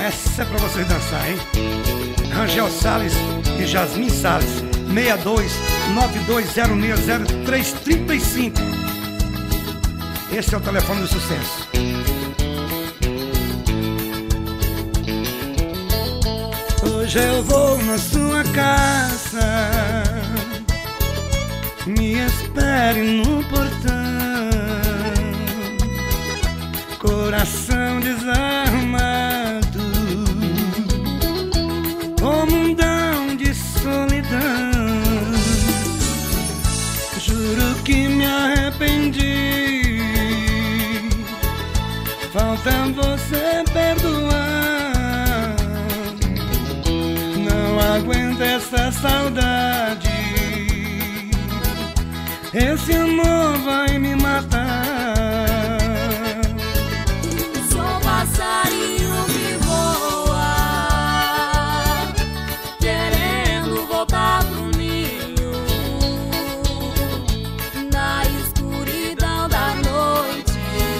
Essa é pra vocês dançar, hein? Rangel Salles e Jasmin Salles, 6292060335. Esse é o telefone do sucesso. Hoje eu vou na sua casa, me espere no portão, coração desarmado, um mundão de solidão. Juro que me arrependi, falta você perdoar. Não aguento essa saudade, esse amor vai me matar. Sou um passarinho que voa, querendo voltar pro ninho, na escuridão da noite,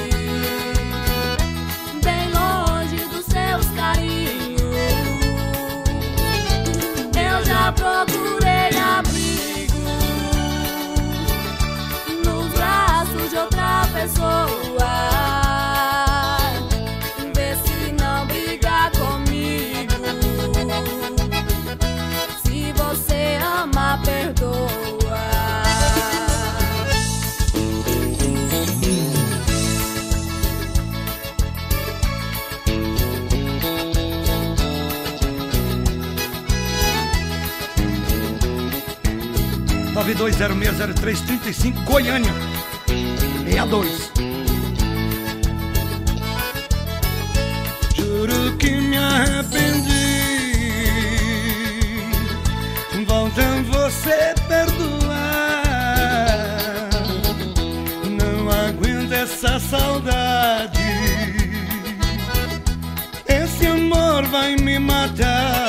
bem longe dos seus carinhos. Eu já procurei abrigo nos braços de outra pessoa, vê se não briga comigo. Se você ama, perdoa. 92060335, Goiânia, 62. Juro que me arrependi, volta você perdoar. Não aguento essa saudade, esse amor vai me matar.